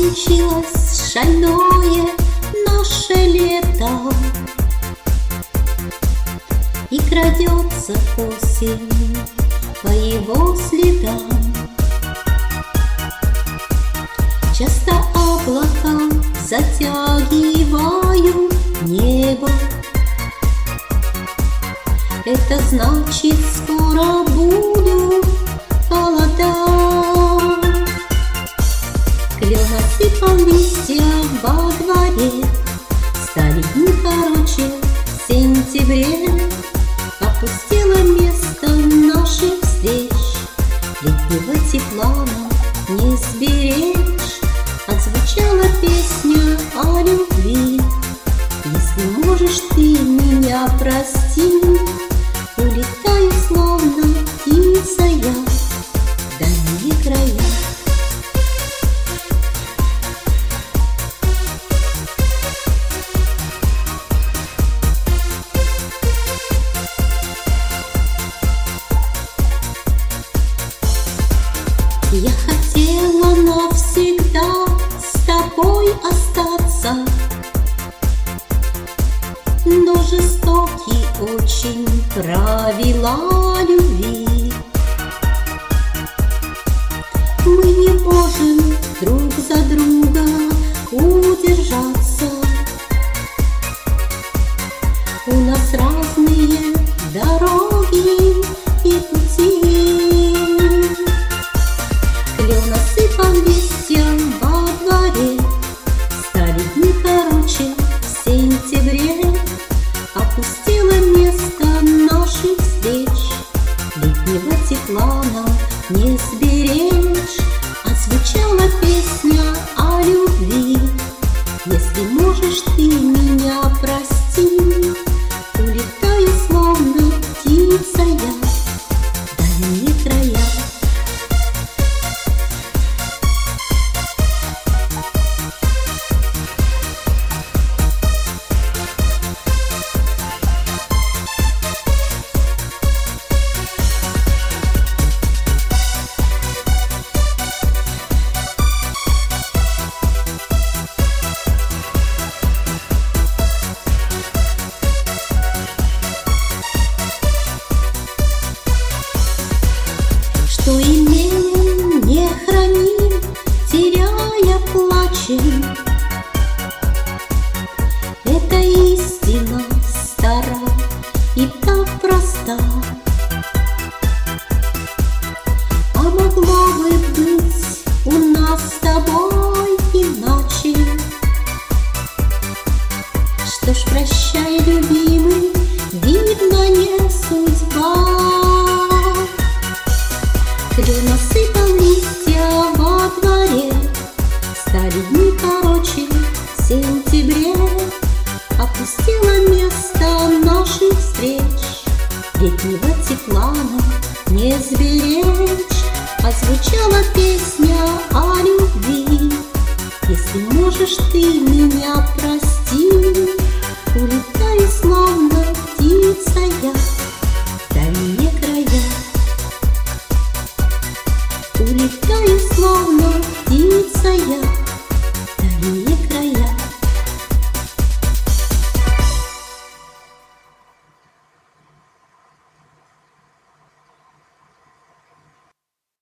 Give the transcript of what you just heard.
Кончилось шальное наше лето, и крадется осень по его следам. Часто облака затягивают небо. Это значит, скоро будут холода. Клен осыпал листья во дворе, стали дни короче в сентябре. Опустело место наших встреч, летнего тепла нам не сберечь. Отзвучала песня о любви. Если можешь ты меня прости, улетаю словно птица я в дальние края. Я хотела навсегда с тобой остаться, но жестокие очень правила любви. Мы не можем друг за друга удержаться. У нас разные дороги и пути. Клен осыпал листья во дворе, стали дни короче в сентябре. Опустело место наших встреч, летнего тепла нам не сберечь. Отзвучала песня о любви. Если можешь ты меня прости, улетаю словно птица я в дальние края. Что имеем, не храним, теряя плачем. Эта истина стара и так проста. А могло бы быть у нас с тобой иначе. Что ж, прощай, любимый, видно, не судьба. Клен осыпал листья во дворе, стали дни короче в сентябре. Опустело место наших встреч, летнего тепла нам не сберечь. Отзвучала песня о любви. Если можешь ты меня прости, улетаю словно птица я в дальние края. Улетаю словно птица я